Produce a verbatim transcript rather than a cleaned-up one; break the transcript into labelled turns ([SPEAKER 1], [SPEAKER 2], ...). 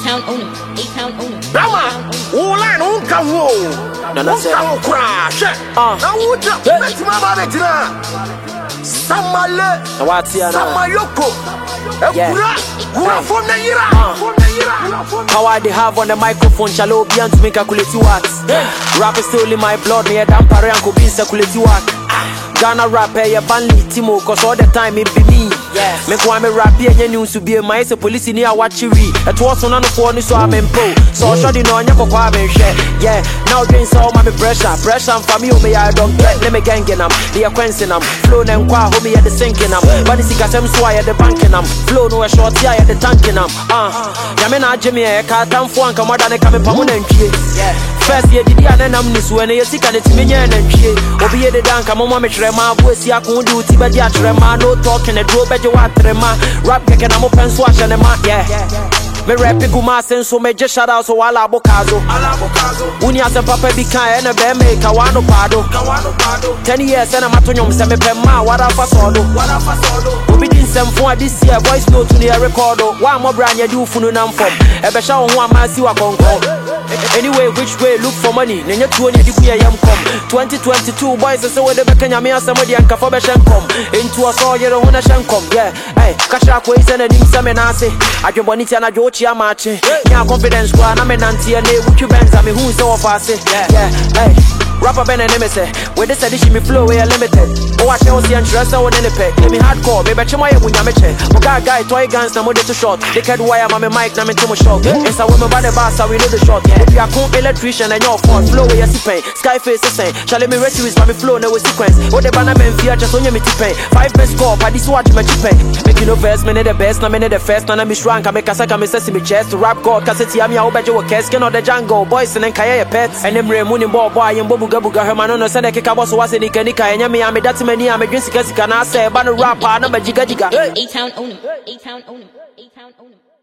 [SPEAKER 1] A-Town owner, A-Town owner.
[SPEAKER 2] Brahma, Ola no kawo. No no kawo crash. Ah. Na wuta, beti mama betina. Samale.
[SPEAKER 3] Wati ana.
[SPEAKER 2] Samayoko. Ekura. Kura from na yira. From na yira.
[SPEAKER 3] Power they have on the microphone, shall be to make calculate works. Rap is still in my blood, me a damn parent could be calculate work. Ghana rapper, ya banli Timo, cause all the time it be me. Yes. Me kwa me rap here, nye news to be a mice, a police in here watching me. It was on the phone, so I'm in pro. So shot in on your kwa me share. Yeah, now drinks all my pressure. Pressure for me, me I don't get, let me gang in them. They are quenching them. Flow them kwa, homie at the sinking them. But it's a some swire at the banking them. Flow no a short here at the tanking them. Ah, Yamena Jimmy, a cat and phone, come out and come in permanent. Yeah. First year, did you and I'm this when you're sick and it's me and shit. Obi the dan come on, me trema, boys, ya can do Tiba trema, no talking, a draw better what trema, rap kicking, I'm open swash and a mat, yeah. Me rap it kuma sense so me just shout out so ala bokazo. Uni asa papa be kind and a bear make a wano pado. Ten years and I'm at home, send me pema, what I pass all. Obi didn't send for this year, voice note to the record. One more brand you do for no numb from. Ebe show one man see what con anyway, which way look for money? Nenya twenty degree yam come. Twenty twenty two boys and so with the Bekanya me and somebody and Kafa Beshan come. Into a saw you don't wanna shank come. Yeah, hey, Kasha Quays and a dim seminasi. I can bonita and a jochi amachi. Yeah, confidence one, I'm an auntie and a wiki bands. I mean, who's so fast? Yeah, yeah, hey. Rapper Ben and Nemesis, with this edition me flow we are limited. Oh, I shall see and dress out in the peg. Let me hardcore, baby, Chimay when I'm a check. Oga guy, toy guns, no more too short. They can't wire my mic, now I'm too much short. It's a woman by the bass, so we know the shot. If you are cool electrician and your phone, flow where you see pain. Skyface is saying, shall let me rest you with my flow, no sequence. What the banner men fear just on your meeting pay. Five best score, but this watch my chip pay. Making no verse, man, the best, no man, the first, no, I'm shrunk. I make a second, I'm sesame chest to rap God, cassette, I'm your better work, skin or the jungle, boys and then Kaya pets. And them Raymond Boy, boy, and Bobu Gabuga, Hermano. Send a kick was was in the Kanika and Yami. I'm a that's many. I'm a Jessica. Can I say, but a rapper, I'm a Jiga Jiga.
[SPEAKER 1] A-Town owner, A-Town owner, A-Town owner.